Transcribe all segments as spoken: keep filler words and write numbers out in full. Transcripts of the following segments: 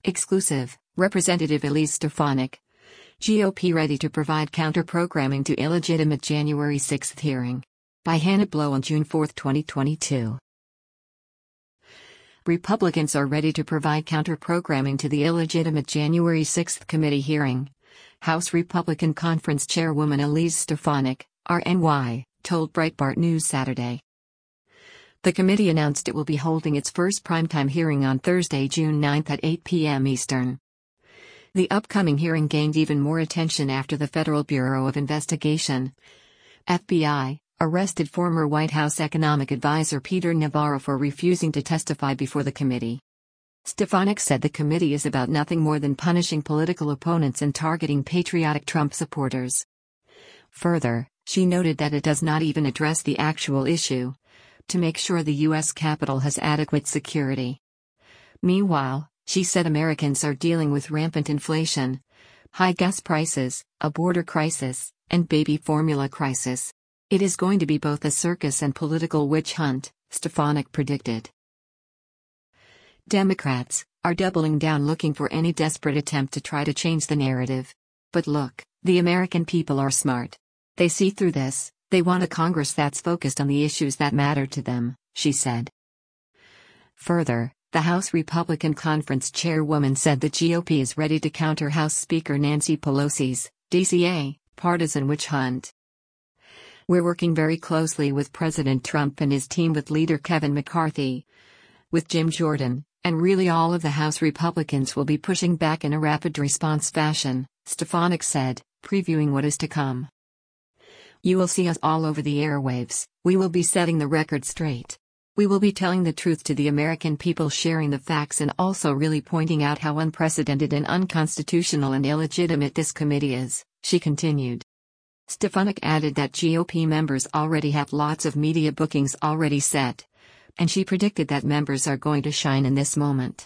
Exclusive, Representative Elise Stefanik. G O P ready to provide counter-programming to illegitimate January sixth hearing. By Hannah Blow on June fourth, twenty twenty-two. Republicans are ready to provide counter-programming to the illegitimate January sixth committee hearing. House Republican Conference Chairwoman Elise Stefanik, R N Y, told Breitbart News Saturday. The committee announced it will be holding its first primetime hearing on Thursday, June ninth at eight p m Eastern. The upcoming hearing gained even more attention after the Federal Bureau of Investigation, F B I, arrested former White House economic advisor Peter Navarro for refusing to testify before the committee. Stefanik said the committee is about nothing more than punishing political opponents and targeting patriotic Trump supporters. Further, she noted that it does not even address the actual issue: to make sure the U S Capitol has adequate security. Meanwhile, she said Americans are dealing with rampant inflation, high gas prices, a border crisis, and baby formula crisis. It is going to be both a circus and political witch hunt, Stefanik predicted. Democrats are doubling down, looking for any desperate attempt to try to change the narrative. But look, the American people are smart. They see through this. They want a Congress that's focused on the issues that matter to them, she said. Further, the House Republican Conference Chairwoman said the G O P is ready to counter House Speaker Nancy Pelosi's D C A partisan witch hunt. We're working very closely with President Trump and his team, with leader Kevin McCarthy, with Jim Jordan, and really all of the House Republicans will be pushing back in a rapid response fashion, Stefanik said, previewing what is to come. You will see us all over the airwaves. We will be setting the record straight. We will be telling the truth to the American people, sharing the facts, and also really pointing out how unprecedented and unconstitutional and illegitimate this committee is, she continued. Stefanik added that G O P members already have lots of media bookings already set, and she predicted that members are going to shine in this moment.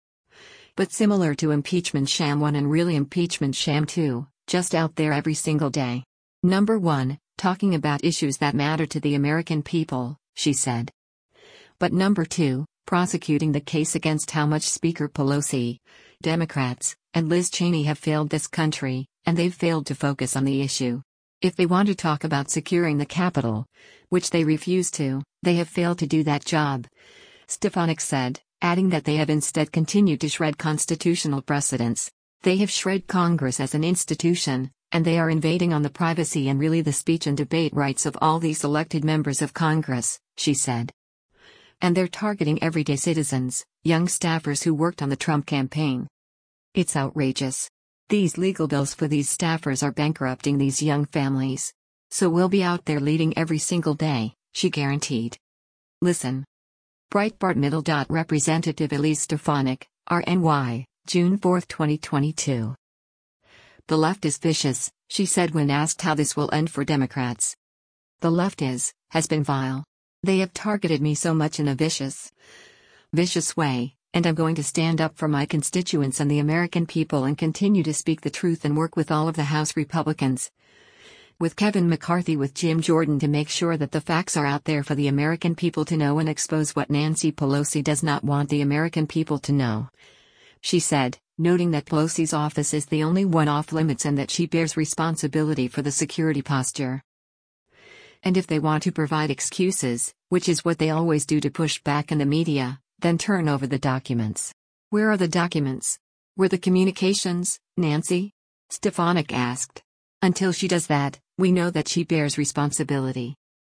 But similar to Impeachment Sham one and really Impeachment Sham two, just out there every single day. Number one, talking about issues that matter to the American people, she said. But number two, prosecuting the case against how much Speaker Pelosi, Democrats, and Liz Cheney have failed this country, and they've failed to focus on the issue. If they want to talk about securing the Capitol, which they refuse to, they have failed to do that job, Stefanik said, adding that they have instead continued to shred constitutional precedents. They have shred Congress as an institution, and they are invading on the privacy and really the speech and debate rights of all these elected members of Congress, she said. And they're targeting everyday citizens, young staffers who worked on the Trump campaign. It's outrageous. These legal bills for these staffers are bankrupting these young families. So we'll be out there leading every single day, she guaranteed. Listen. Breitbart Middle. Representative Elise Stefanik, R N Y, June fourth, twenty twenty-two. The left is vicious, she said when asked how this will end for Democrats. The left is, has been vile. They have targeted me so much in a vicious, vicious way, and I'm going to stand up for my constituents and the American people and continue to speak the truth and work with all of the House Republicans, with Kevin McCarthy, with Jim Jordan, to make sure that the facts are out there for the American people to know and expose what Nancy Pelosi does not want the American people to know, she said, noting that Pelosi's office is the only one off limits and that she bears responsibility for the security posture. And if they want to provide excuses, which is what they always do to push back in the media, then turn over the documents. Where are the documents? Were the communications, Nancy? Stefanik asked. Until she does that, we know that she bears responsibility.